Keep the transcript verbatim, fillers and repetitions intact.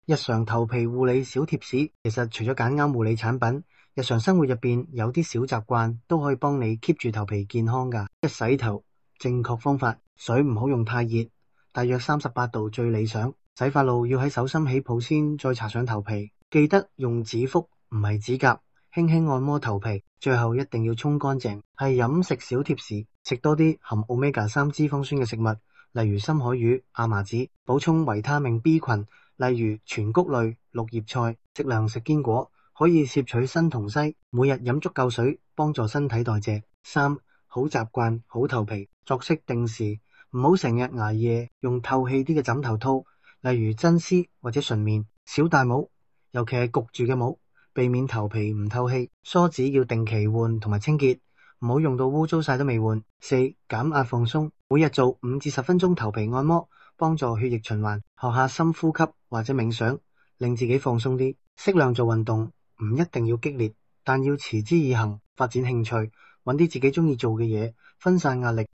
日常頭皮護理小貼士，其實除咗揀啱護理產品，日常生活入邊有啲小習慣都可以幫你 keep 住頭皮健康㗎。一洗頭，正確方法，水唔好用太熱，大約三十八度最理想。洗髮露要喺手心起泡先，再搽上頭皮。記得用指腹唔係指甲，輕輕按摩頭皮，最後一定要沖乾淨。係飲食小貼士，食多啲含 Omega 三脂肪酸嘅食物，例如深海魚、亞麻籽，補充維他命 B 群。例如全穀類、綠葉菜，適量食堅果，可以攝取鋅同硒。每日飲足夠水，幫助身體代謝。三、好習慣好頭皮，作息定時，唔好成日捱夜，用透氣啲嘅枕頭套，例如真絲或者純棉，少戴帽，尤其係焗住嘅帽，避免頭皮唔透氣。梳子要定期換同埋清潔，唔好用到污糟晒都未換。四、減壓放鬆，每日做五至十分鐘頭皮按摩，幫助血液循環。學下深呼吸或者冥想，令自己放鬆啲。適量做運動，唔一定要激烈，但要持之以恆，發展興趣，揾啲自己中意做嘅嘢，分散壓力。